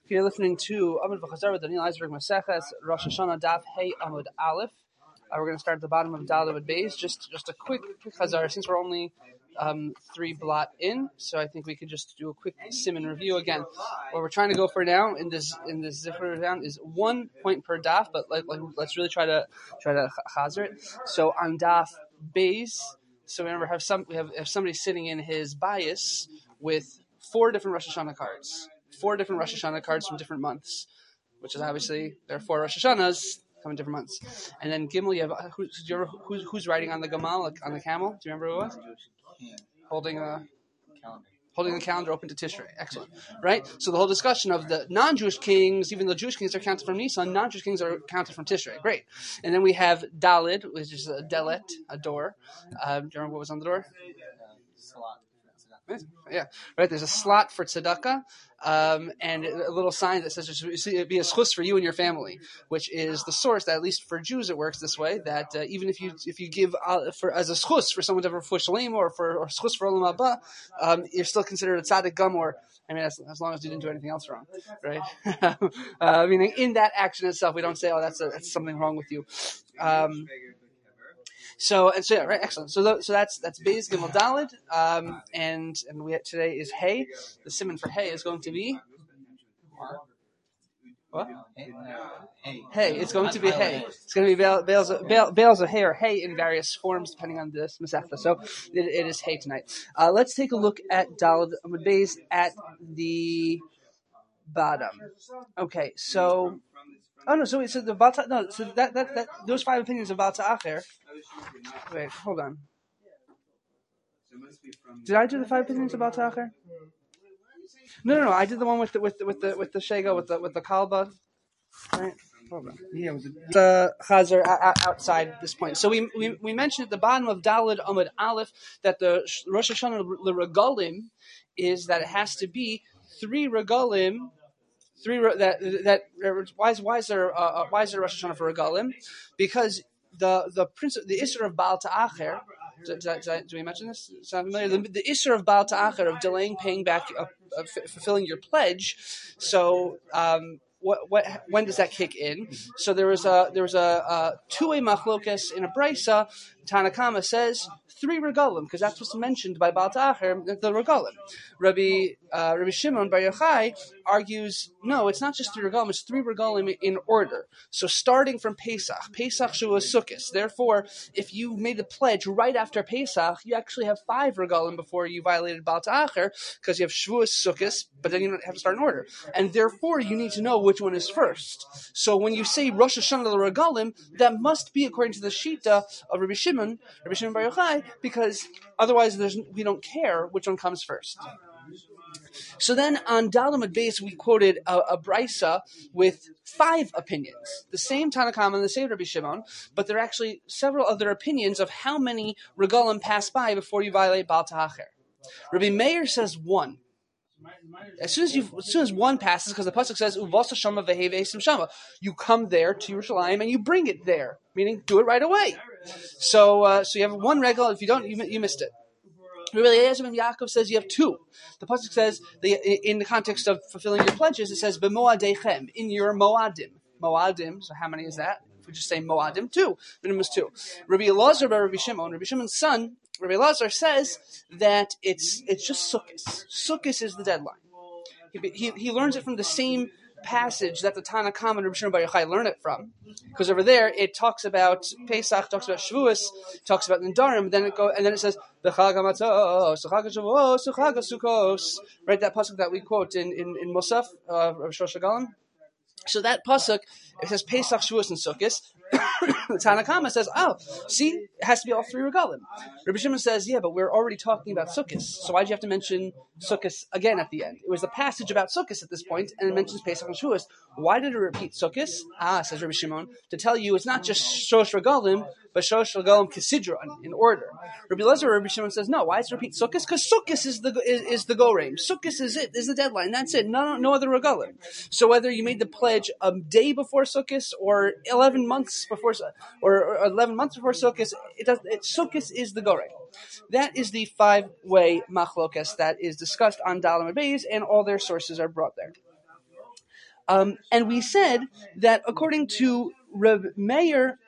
If you're listening to Amud V'Chazar with Daniel Eisberg Maseches Rosh Hashanah Daf Hey Amud Aleph, we're going to start at the bottom of Daled Beis. Just a quick Chazar since we're only 3 blot in, so I think we could just do a quick sim and review again. What we're trying to go for now in this Zifra down is 1 point per daf, but let's really try to Chazar it. So on Daf Beis, so remember we have somebody sitting in his bias with 4 different Rosh Hashanah cards. 4 different Rosh Hashanah cards from different months, which is obviously there are 4 Rosh Hashanahs come in different months. And then Gimel, you have who's riding on the Gamal, on the camel? Do you remember who it was? Holding the calendar open to Tishrei. Excellent, right? So the whole discussion of the non-Jewish kings, even though Jewish kings are counted from Nisan, non-Jewish kings are counted from Tishrei. Great. And then we have Dalid, which is a delet, a door. Do you remember what was on the door? Yeah, right. There's a slot for tzedakah, and a little sign that says it'd be a schus for you and your family, which is the source that at least for Jews it works this way. That even if you give as a schus for someone to have for shalem or schus for olam haba, you're still considered a tzaddik gamor. I mean, as long as you didn't do anything else wrong, right? Meaning in that action itself, we don't say, oh, that's something wrong with you. So yeah, right, excellent. So that's Beis Gimel Dalid, and today is Hay. The simon for Hay is going to be what? Hay. It's going to be Hay. It's going to be bales of hay or hay in various forms depending on this Masechta. So it is Hay tonight. Let's take a look at Dalid Amud Beis at the bottom. Okay, so. Oh no! So the Balta no. So that those 5 opinions of Balta Acher. Wait, hold on. Did I do the 5 opinions of Balta Acher? No. I did the one with the Shego with the Kalba. Right. Hold on. Yeah, it was the Chazer outside this point. So we mentioned at the bottom of Daled Amud Aleph that the Rosh Hashanah the Regalim is that it has to be 3 Regalim. Why is there Rosh Hashanah for Regalim? Because the Isser of Baal Ta'acher. Do we mention this? Sound familiar? The Isser of Baal Ta'acher of delaying paying back, fulfilling your pledge. So when does that kick in? So there was a 2-way machlokes in a brisa. Tanakama says 3 regalim because that's what's mentioned by Baal Ta'acher, the regalim. Rabbi Shimon Bar Yochai argues no, it's not just 3 regalim; it's 3 regalim in order. So starting from Pesach Shavuos Sukkos. Therefore, if you made the pledge right after Pesach, you actually have 5 regalim before you violated Baal Ta'acher because you have Shavuos Sukkos, but then you don't have to start in order. And therefore, you need to know which one is first. So when you say Rosh Hashanah the regalim, that must be according to the Shita of Rabbi Shimon Bar Yochai, because otherwise we don't care which one comes first. So then on Daled Amud Beis we quoted a brisa with 5 opinions, the same Tanakama and the same Rabbi Shimon, but there are actually several other opinions of how many regalim pass by before you violate Baal Ta'acher. Rabbi Meir says 1. As soon as 1 passes, because the pasuk says Uvasa Shama Vehe Ve'esim Shama, you come there to Yerushalayim and you bring it there, meaning do it right away. So you have 1 regal. If you don't, you missed it. Rabbi Eliezer ben Yaakov says you have 2. The pasuk says in the context of fulfilling your pledges, it says b'moadechem, in your moadim. Moadim. So how many is that? If we just say moadim, 2. Minimum is 2. Rabbi Elazar by Rabbi Shimon's son, Rabbi Elazar says that it's just Sukkos. Sukkos is the deadline. He learns it from the same passage that the Tanakama and Rabbi Shimon Bar Yochai learn it from, because over there it talks about Pesach, talks about Shavuos, talks about Nidarim, and then it says B'chag HaMatzos, B'chag HaShavuos, B'chag HaSukkos. Right, that pasuk that we quote in Musaf of Shosh HaGalim. So that pasuk, it says Pesach, Shavuos, and Sukkos. The Tanakama says, oh, see, it has to be all 3 regalim. Rabbi Shimon says, yeah, but we're already talking about Sukkos, so why'd you have to mention Sukkos again at the end? It was a passage about Sukkos at this point, and it mentions Pesach and Shavuos. Why did it repeat Sukkos? Says Rabbi Shimon, to tell you it's not just Shosh Regalim, but Shosh Regalim Kisidron, in order. Rabbi Elazar, Rabbi Shimon says, no, why does it repeat Sukkos? Because Sukkos is the go-reim. Sukkos is the deadline. That's it. No other Regalim. So whether you made the pledge a day before Sukkos or 11 months before, or 11 months before Sukkos, Sukkos is the go-reim. That is the 5-way machlokas that is discussed on Daled Amud Beis, and all their sources are brought there. And we said that according to Reb Meir,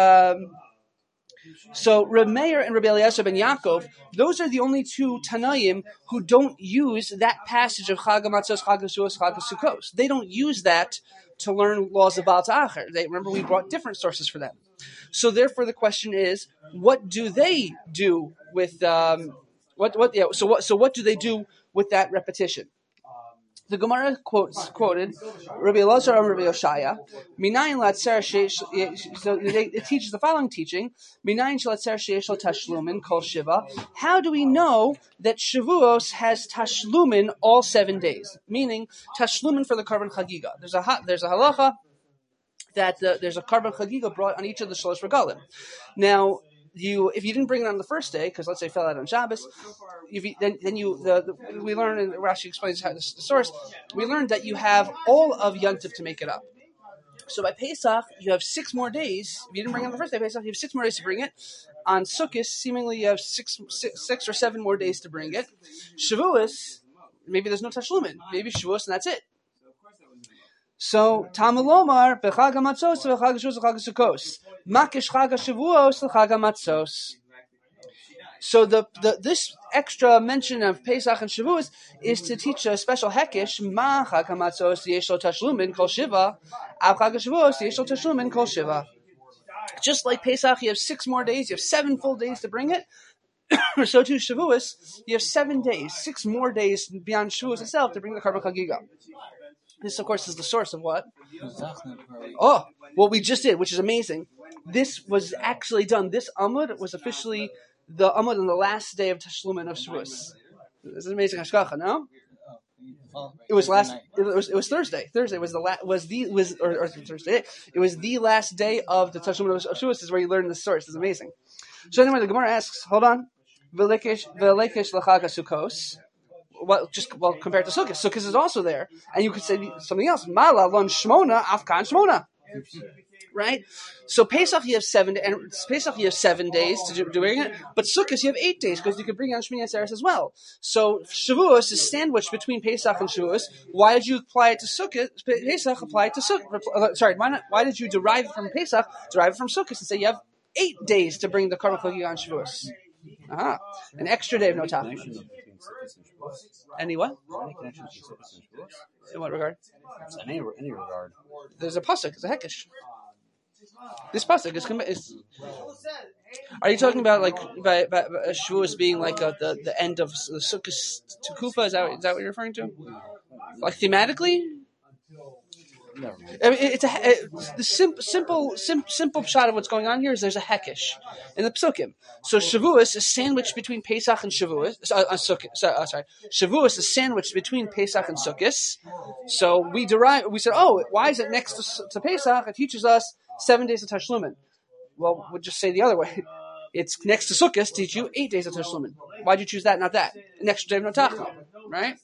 so Reb Meir and Reb Eliezer ben Yaakov, those are the only two Tanaim who don't use that passage of Chag HaMatzos, Chag HaSukkos, Chag HaSukkos. They don't use that to learn laws of Baal Ta'acher. Remember, we brought different sources for them. So therefore, the question is, what do they do with what do they do with that repetition? The Gemara quoted Rabbi Elazar and Rabbi Yoshaya. So it teaches the following teaching: Kol Shiva. How do we know that Shavuos has Tashlumin all 7 days? Meaning Tashlumin for the Karban Chagiga. There's a halacha that there's a Karban Chagiga brought on each of the Shalosh Regalim. Now, if you didn't bring it on the first day, because let's say it fell out on Shabbos, we learn, and Rashi explains how the source, we learned that you have all of Yontif to make it up. So by Pesach, you have 6 more days. If you didn't bring it on the first day, Pesach, you have 6 more days to bring it. On Sukkot, seemingly you have six or 7 more days to bring it. Shavuos, maybe there's no Tashlumin. Maybe Shavuos and that's it. So Tamalomar bechag hamatzos bechag Shavuos bechag Sukkos makish chag Shavuos bechag hamatzos. So this extra mention of Pesach and Shavuos is to teach a special hekish ma chag hamatzos yesh lo tashlumin kol shiva av chag Shavuos yesh lo tashlumin kol shiva. Just like Pesach, you have 6 more days. You have 7 full days to bring it. So too Shavuos, you have 7 days, 6 more days beyond Shavuos itself to bring the Karban Chagiga. This, of course, is the source of what? What we just did, which is amazing. This was actually done. This Amud was officially the Amud on the last day of Tashlumin of Shavuos. This is amazing hashkacha, no? It was Thursday. Thursday was Thursday. It was the last day of the Tashlumin of Shavuos. This is where you learn the source. It's amazing. So anyway, the Gemara asks, hold on. V'lekesh l'chag Sukkos. Compared to Sukkot. Sukkot is also there. And you could say something else. Mala lon shmona afkan shmona. Right? So Pesach you have 7 days to do it, but Sukkot you have 8 days because you could bring on Shmini Atzeres as well. So Shavuos is sandwiched between Pesach and Shavuos. Why did you apply it to Sukkot? Pesach apply it to Sukkot. Why did you derive it from Pesach, derive it from Sukkot, and say you have 8 days to bring the Karban Chagiga on Shavuos? An extra day of no tachlis. Any what? In what regard? Any regard. There's a pasuk. It's a hekish. This pasuk is. Are you talking about like by Shavuos being like the end of the Sukkot to Kufa? Is that what you're referring to? Like thematically? I mean, the simple shot of what's going on here is there's a hekish in the psukim. So Shavuos is sandwiched between Pesach and Shavuos. Shavuos is sandwiched between Pesach and Sukkot. So we said, why is it next to Pesach? It teaches us 7 days of Tashlumin. Well, we'll just say the other way. It's next to Sukkot to teach you 8 days of Tashlumin. Why'd you choose that, not that? An extra day of Notachma, right?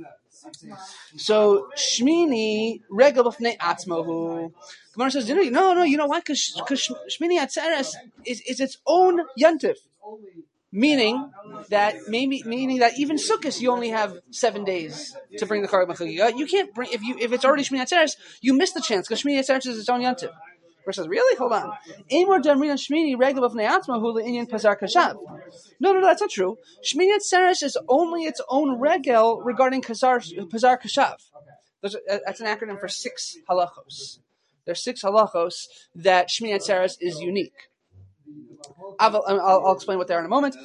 So Shmini regel b'fnei atzmohu. Gemara says, no, you know why? Because Shmini Atzeres is its own yontif, meaning that even Sukkot you only have 7 days to bring the Karban Chagiga. You can't bring if it's already Shmini Atzeres, you miss the chance because Shmini Atzeres is its own yontif. Verse says, really? Hold on. No, that's not true. Shmini Atzeres is only its own regel regarding Pazar Kashav. That's an acronym for 6 halachos. There's 6 halachos that Shmini Atzeres is unique. I'll explain what they are in a moment.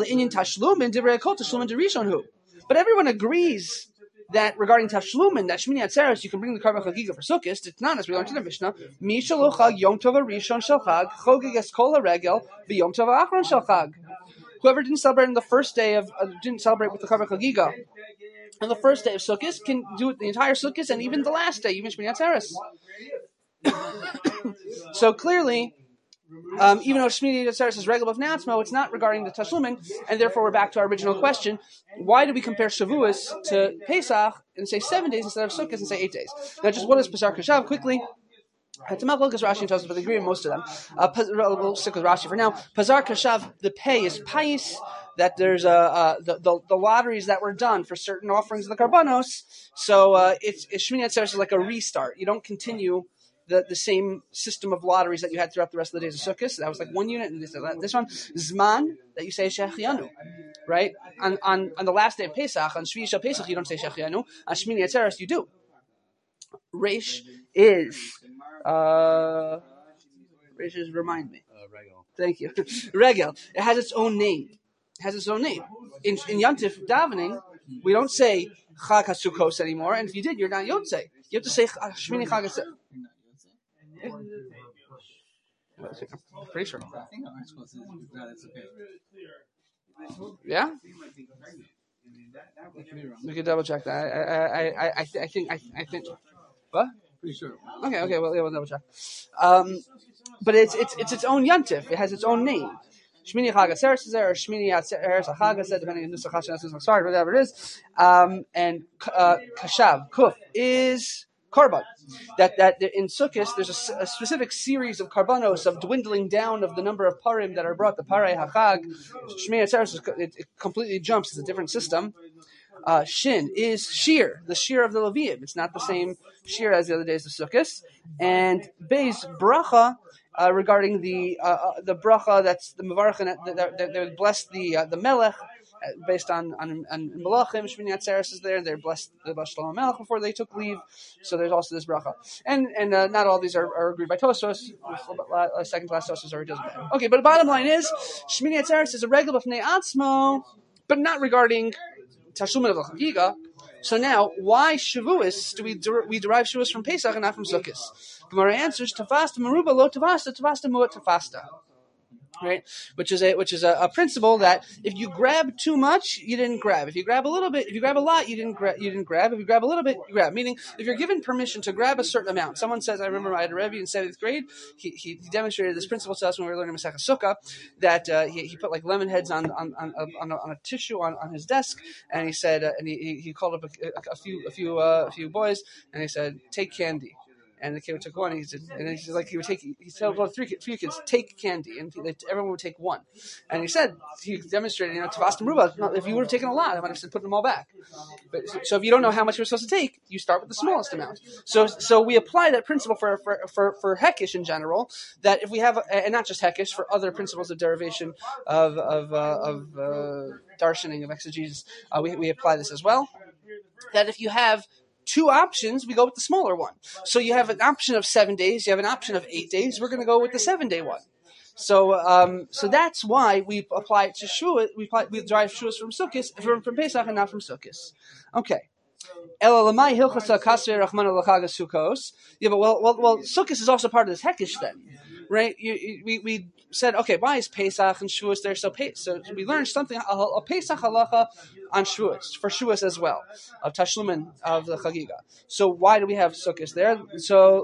But everyone agrees that regarding Tashlumin, that Shmini Atzeres, you can bring the Karban Chagiga for Sukkot. It's not as we learned in the Mishnah. Mi shelo chag Yom Tov Rishon shel Chag chogeg es kol haregel v'Yom Tov Achron shel Chag. Whoever didn't celebrate on the first day didn't celebrate with the Karban Chagiga on the first day of Sukkot can do it the entire Sukkot and even the last day, even Shmini Atzeres. So clearly, even though Shmini Atzeres is regel of Natzmo, it's not regarding the Tashlumin, and therefore we're back to our original question: why do we compare Shavuos to Pesach and say 7 days instead of Sukkot and say 8 days? Now, just what is Pazar Kashav? Quickly, because Rashi and Tosafos, but they agree with most of them. We'll stick with Rashi for now. Pazar Kashav, the pay is pais that there's the lotteries that were done for certain offerings of the Karbanos. So it's Shmini Atzeres is like a restart. You don't continue the same system of lotteries that you had throughout the rest of the days of Sukkot. That was like one unit, and this one Zman that you say Shechianu, right? On the last day of Pesach, on Shvi Shel Pesach, you don't say Shechianu. On Shmini Atzeres, you do. Reish is remind me. Regel. Thank you. Regel. It has its own name. In Yantif davening, we don't say Chag HaSukkos anymore, and if you did, you're not Yotzei. You have to say Shmini Chag HaSukkos. Pretty sure. I think I'm supposed to that it's okay. Yeah? We could double check that. I think. What? Pretty sure. Okay. Well, we'll double check. But it's its own yantif. It has its own name. Shmini Chag HaSeres is there, or Shmini Atzeres HaChag, depending on Nusach HaShem, sorry, whatever it is. And Kashav Kuf is Karban. That in Sukkot there's a specific series of karbanos of dwindling down of the number of parim that are brought. The Parei HaChag, Shmini Atzeres, it completely jumps. It's a different system. Shin is shear, the shear of the Leviim. It's not the same shear as the other days of Sukkot. And Beis bracha regarding the bracha that's the mevarachin that they would bless the melech based on Melachim. Shmini Atzeres is there. They're blessed Shlomo Melech before they took leave. So there's also this bracha. And not all these are agreed by Tosfos. Second class Tosfos already doesn't matter. Okay, but the bottom line is Shmini Atzeres is a regel b'fnei atzmo, but not regarding Tashlumin of the Chagiga. So now, why Shavuos do we derive Shavuos from Pesach and not from Sukkot? Gemara answers: Tafasta meruba lo tafasta, tafasta muat tafasta. Right, which is a principle that if you grab too much, you didn't grab. If you grab a little bit, if you grab a lot, you didn't grab. If you grab a little bit, you grab. Meaning, if you're given permission to grab a certain amount, someone says, I remember I had a Rebbe in 7th grade. He demonstrated this principle to us when we were learning Masechah Sukkah, that he put like lemon heads on a tissue on his desk, and he said, and he called up a few boys, and he said, take candy. And the kid took one, and he said, and he told three kids, take candy, and everyone would take one. And he said, he demonstrated, Tavasta Meruba, if you would have taken a lot, I might have said, put them all back. But so if you don't know how much you're supposed to take, you start with the smallest amount. So we apply that principle for Hekish in general, that if we have, and not just Hekish, for other principles of derivation of darshaning, of exegesis, we apply this as well. That if you have two options, we go with the smaller one. So you have an option of 7 days, you have an option of 8 days, we're going to go with the 7-day one. So that's why we apply it to Shavuot. We derive Shavuos from Sukkot, from Pesach, and not from Sukkot. Okay. Yeah, but Sukkot is also part of this Hekish then, right? We said, okay, why is Pesach and Shavuos there? So we learned something, a Pesach halacha on Shavuos, for Shavuos as well, of Tashlumin of the Chagiga. So why do we have Sukkot there? So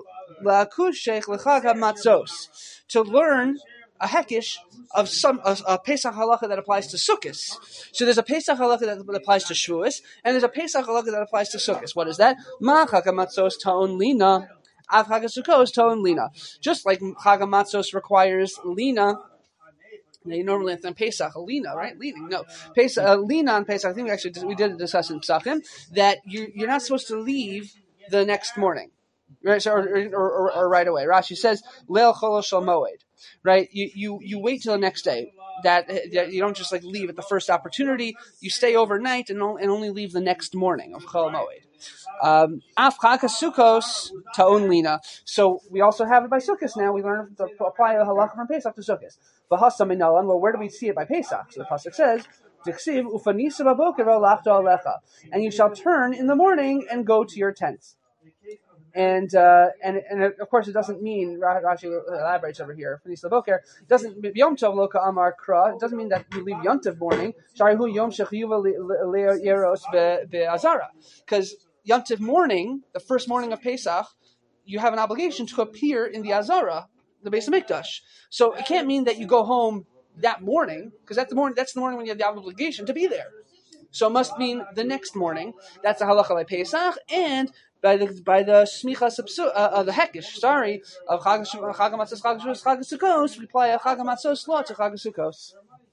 to learn a Hekish of a Pesach halacha that applies to Sukkot. So there's a Pesach halacha that applies to Shavuos, and there's a Pesach halacha that applies to Sukkot. What is that? Ma Chag HaMatzos ta'on lina, av Chag HaSukkos ta'on lina. Just like Chag HaMatzos requires lina. Now, you normally have to Pesach, a lina, right? Leaning, no. Pesach, lina on Pesach, I think we did discuss in Pesachim, that you're not supposed to leave the next morning. Right, so, or right away. Rashi says, Leil Chol Shel Moed. Right, you wait till the next day. That you don't just like leave at the first opportunity. You stay overnight and only leave the next morning of Chol Moed. Af Chag HaSukkos ta'on lina. So we also have it by Sukkos now. We learn to apply a halacha from Pesach to Sukkos. V'hasa minalan. Well, where do we see it by Pesach? So the pasuk says, "Tiksiv ufanisa b'boker v'alachta alecha," and you shall turn in the morning and go to your tents. And of course, it doesn't mean, Rashi elaborates over here, Fanisa Boker, it doesn't, Yom Tov Loka Amar Kra, it doesn't mean that you leave Yom Tov morning, Sharihu Yom Shechiyuva Yeros Be'azara. Because Yom Tov morning, the first morning of Pesach, you have an obligation to appear in the Azara, the Beis HaMikdash. So it can't mean that you go home that morning, because that's the morning when you have the obligation to be there. So it must mean the next morning. That's the halacha by Pesach, and by the smichas the hekish, of Chag HaMatzos, Chag HaSukkos, we apply a Chag HaMatzos law to Chag HaSukkos.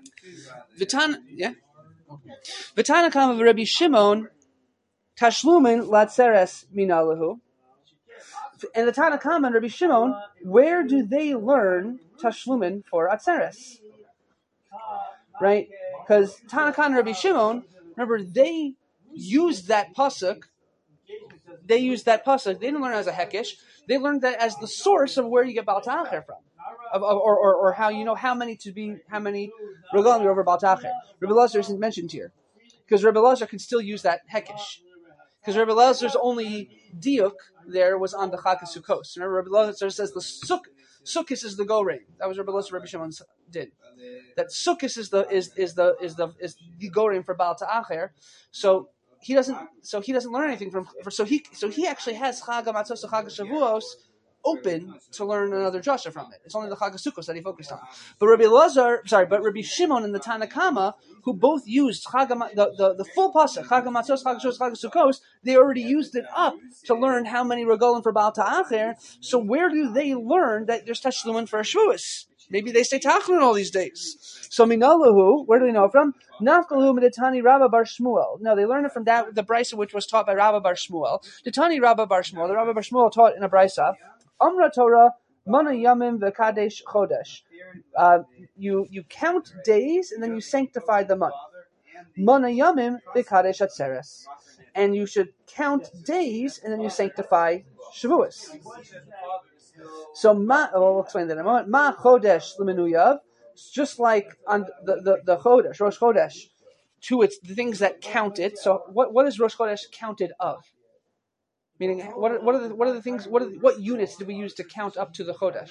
V'tana kama v'Rabbi Shimon tashlumin latzeres minalahu. And the Tana Kama and Rabbi Shimon, where do they learn tashlumin for atzeres? Right? Because Tana Kama and Rabbi Shimon, remember, they used that pasuk. They didn't learn it as a hekesh. They learned that as the source of where you get Baal Ta'acher from, or how you know how many regalim you're over Baal Ta'acher. Rabbi Elazar isn't mentioned here because Rabbi Elazar can still use that hekesh. Because Rabbi Elazar's only diuk there was on the Chag Sukkos. Remember, Rabbi Elazar says the Sukkos is the go ring. That was Rabbi Elazar. Rabbi Shimon did that. Sukkos is the go ring for Baal Ta'acher. So he doesn't learn anything from. So he actually has Chag HaMatzos and Chag HaShavuos open to learn another drasha from it. It's only the Chag HaSukkos that he focused on. But Rabbi Shimon and the Tana Kama, who both used the full pasuk, Chag HaMatzos, Chag HaShavuos, Chag HaSukkos, they already used it up to learn how many regalim for Baal Ta'acher. So where do they learn that there's tashlumin for Shavuos? Maybe they stay tachlin all these days. So minalahu, where do we know it from? Nafkalu meditani Rabba bar Shmuel. No, they learned it from that the brisa which was taught by Rabba bar Shmuel. Ditani Rabba bar Shmuel. The Rabba bar Shmuel taught in a brisa. Amra Torah mana yamim v'kadesh chodesh. You count days and then you sanctify the month. Mana yamim v'kadesh atzeres. And you should count days and then you sanctify Shavuos. So we'll explain that in a moment. Ma chodesh l'menuyav, just like on the chodesh, Rosh Chodesh, to its the things that count it. So what is Rosh Chodesh counted of? Meaning, what are the things? What units do we use to count up to the chodesh?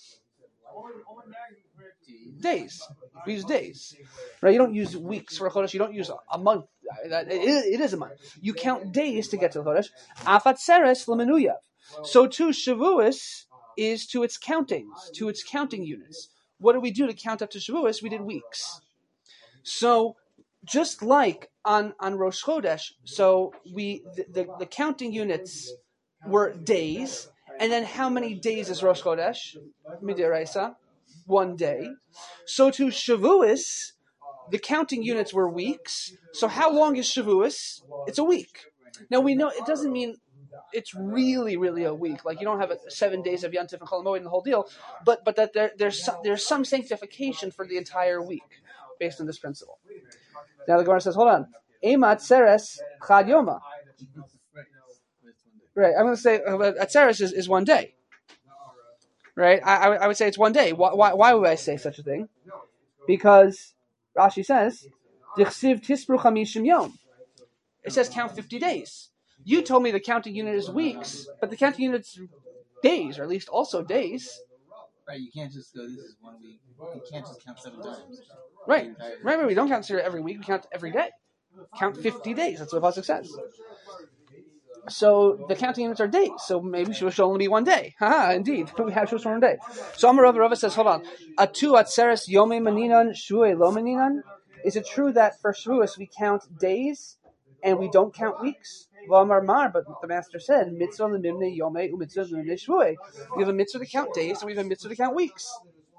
Days. We use days, right? You don't use weeks for a chodesh. You don't use a month. It is a month. You count days to get to the chodesh. Afatzeres l'menuyav. So too, Shavuos is to its countings, to its counting units. What do we do to count up to Shavuos? We did weeks. So just like on Rosh Chodesh, so the counting units were days, and then how many days is Rosh Chodesh? Midiraisa, 1 day. So to Shavuos, the counting units were weeks. So how long is Shavuos? It's a week. Now we know it doesn't mean it's really, really a week. Like you don't have 7 days of Yantif and Chol Hamoed and the whole deal, but that there's some sanctification for the entire week based on this principle. Now the Gemara says, hold on, Emat Seres Chad Yoma. Right, I'm going to say Atzeres is 1 day. Right, I would say it's 1 day. Why would I say such a thing? Because Rashi says, Dichsiv Tispru Chamishim Yom. It says count 50 days. You told me the counting unit is weeks, but the counting unit's days, or at least also days. Right, you can't just go, this is 1 week. You can't just count 7 times. Right. We don't count every week, we count every day. Count 50 days, that's what Pasuk says. So the counting units are days, so maybe Shavuos should only be 1 day. Haha, indeed, we have Shavuos for 1 day. So Amar Rava says, hold on. Atu atzeres yomei maninan shvuei lo maninan? Is it true that for Shavuos we count days and we don't count weeks? But the master said, mitzvah lemimne yomei u'mitzvah lemimne shvuei. We have a mitzvah to count days and we have a mitzvah to count weeks.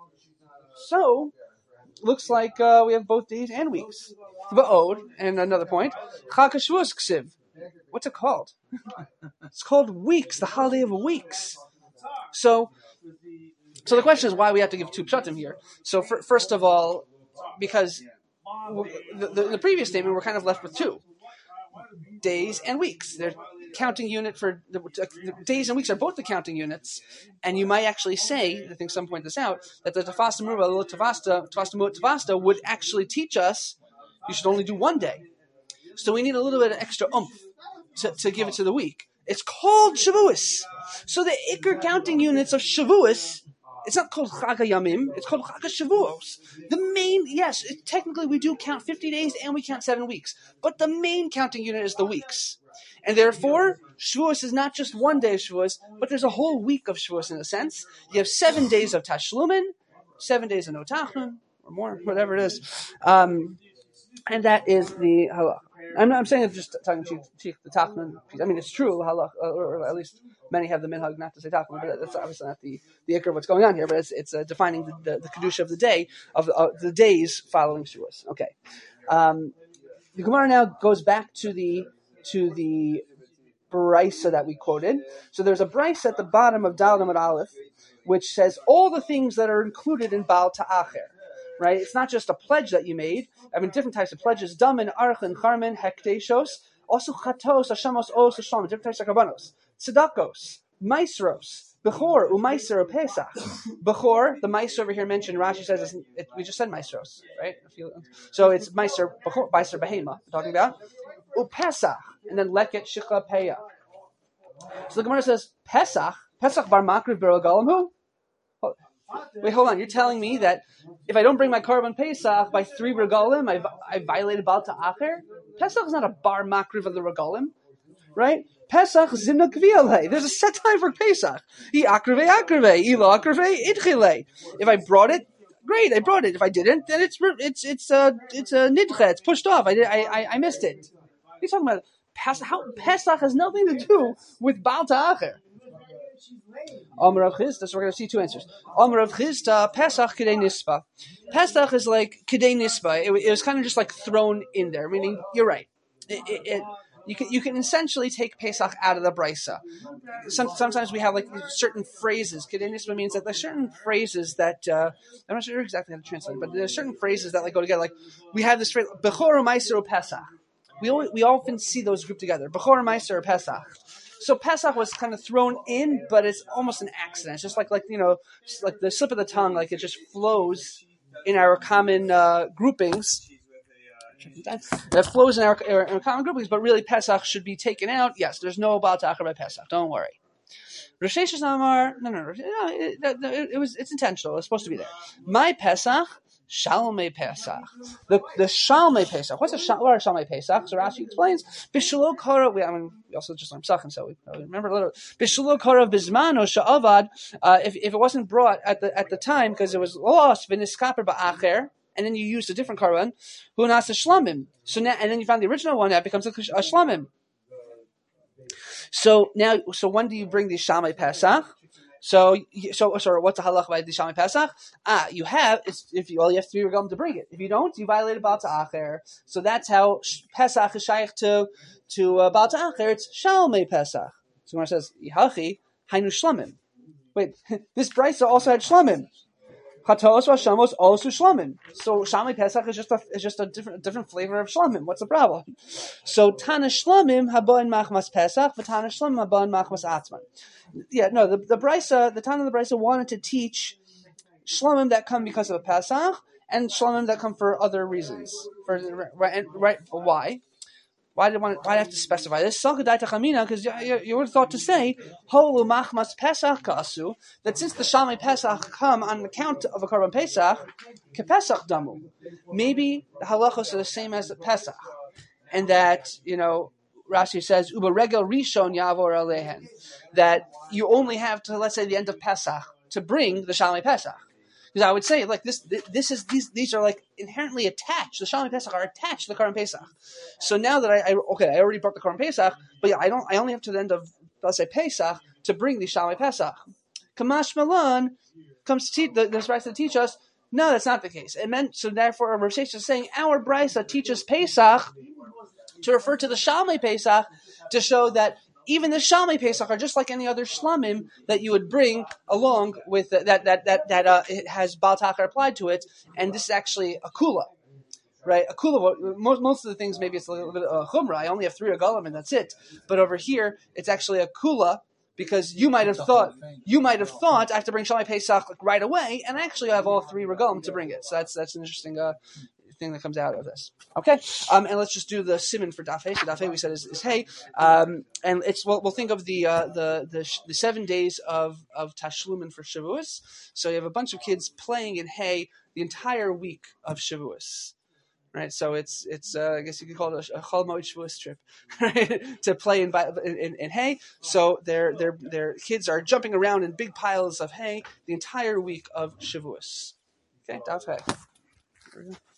So, looks like we have both days and weeks. Va'od, and another point, Chag HaShavuos ksiv. What's it called? It's called weeks, the holiday of weeks. So the question is why we have to give 2 pshatim here. So first of all, because the previous statement we're kind of left with 2. Days and weeks. They're counting unit for the days and weeks are both the counting units, and you might actually say, I think some point this out, that the Tafasta Merubah Tavasta would actually teach us you should only do 1 day. So we need a little bit of extra oomph to give it to the week. It's called Shavuos. So the Iker counting units of Shavuos, it's not called Chag HaYamim, it's called Chag HaShavuos. The main, yes, technically we do count 50 days and we count 7 weeks, but the main counting unit is the weeks. And therefore, Shavuos is not just 1 day of Shavuos, but there's a whole week of Shavuos in a sense. You have 7 days of Tashlumin, 7 days of No Tachnun, or more, whatever it is. And that is the halach. I'm saying it's just talking cheek the Tachnun. I mean, it's true halach, or at least Many have the minhag not to say tachlim, but that's obviously not the ikr of what's going on here. But it's defining the kedusha of the day of the days following Shavuos. Okay, the Gemara now goes back to the brisa that we quoted. So there's a brisa at the bottom of Daled Amud Aleph, which says all the things that are included in Baal Ta'acher. Right? It's not just a pledge that you made. I mean, different types of pledges: damin, archin, charmin, hekteshos, also chatos, hashamos, os, shalom, different types of karbanos, tzedakos, maisros, bechor, umaiser, pesach. Bechor, the maiser over here mentioned. Rashi says we just said maisros, right? So it's maiser, bechor, maiser behema. We're talking about upesach, and then leket shikha peya. So the Gemara says Pesach bar makriv b'regalim hu. Wait, hold on. You're telling me that if I don't bring my korban Pesach by 3 regalim, I violated Baal Ta'acher? Pesach is not a bar makriv of the regalim, right? Pesach zimna kvi'alei. There's a set time for Pesach. Ilo akrivei idchilei. If I brought it, great, I brought it. If I didn't, then it's a nidche. It's pushed off. I missed it. What are you talking about? Pesach has nothing to do with Baal Ta'acher. Amar Rav Chisda, so we're going to see 2 answers. Amar Rav Chisda, Pesach Kedei Nispa. Pesach is like Kedei Nispa. It was kind of just like thrown in there, meaning you're right. You can essentially take Pesach out of the brisa. Sometimes we have like certain phrases. Kedei Nispa means that there's certain phrases that I'm not sure exactly how to translate it, but there's certain phrases that like go together. Like we have this phrase Bechor Meiser Pesach. We often see those grouped together. Bechor Meiser Pesach. So Pesach was kind of thrown in, but it's almost an accident. It's just like the slip of the tongue, like it just flows in our common groupings. It flows in our common groupings, but really Pesach should be taken out. Yes, there's no Baal Ta'acher by Pesach. Don't worry. Rosh Hashanah Amar, no, it's intentional. It's supposed to be there. My Pesach. Shalmei Pesach. The Shalmei Pesach. What are Shalmei Pesach? So Rashi explains. Bishlo Kara. We also just learned Psachim, so we remember a little. Bishlo Kara Bismano Sha'avad. If it wasn't brought at the time because it was lost, V'niskaper Ba'acher, and then you used a different Karban, who nasa Shlamim. So now, and then you found the original one that becomes a Shlamim. So when do you bring the Shalmei Pesach? So what's the halach by the Shalmei Pesach? You have 3 regalim to bring it. If you don't, you violated Baal Ta'acher. So that's how Pesach is shaykh to Baal Ta'acher. It's Shalmei Pesach. So when it says Yihachi Hainu Shlamim. Wait, this brisa also had Shlamim. Chatos v'Shamos also Shlamim. So Shalmei Pesach is just a different flavor of Shlamim. What's the problem? So Tana Shlamim haba in Machmas Pesach, v'Tana Shlamim haba in Machmas Atzman. Yeah, no, the Brisa, the Tana of the Brisa wanted to teach Shlamim that come because of a Pesach and Shlamim that come for other reasons. Why? Why do I have to specify this? Because you would have thought to say, Holu Machmas Pesach Kasu, that since the Shalmei Pesach come on account of a Korban Pesach, Kepesach Damu. Maybe the halachos are the same as the Pesach. And that, Rashi says, Uba Regel Rishon Yavor Alehen, that you only have to, let's say, the end of Pesach to bring the Shalmei Pesach. Because I would say, like these are like inherently attached. The Shalmei Pesach are attached to the Korban Pesach. So now that I already brought the Korban Pesach, but I only have to the end of, let's say, Pesach to bring the Shalmei Pesach. Kamash Malan comes to teach this brisa to teach us. No, that's not the case. It meant so. Therefore, Rosh Hashanah is saying our brisa teaches Pesach to refer to the Shalmei Pesach to show that even the Shalmei Pesach are just like any other shlamim that you would bring along with that it has Baal Ta'acher applied to it, and this is actually a kula, right? A kula. Most of the things maybe it's a little bit of chumrah. I only have 3 regalim and that's it. But over here it's actually a kula because you might have thought I have to bring Shalmei Pesach right away, and actually I have all 3 regalim to bring it. So that's an interesting thing that comes out of this. Okay, and let's just do the siman for Daf Hey. So Daf Hey we said is Hey, and it's we'll think of the 7 days of Tashlumin for Shavuos. So you have a bunch of kids playing in Hey the entire week of Shavuos, right? So it's I guess you could call it a Chol Moed Shavuos trip, right? To play in hay. So their kids are jumping around in big piles of hay the entire week of Shavuos. Okay, Daf Hey.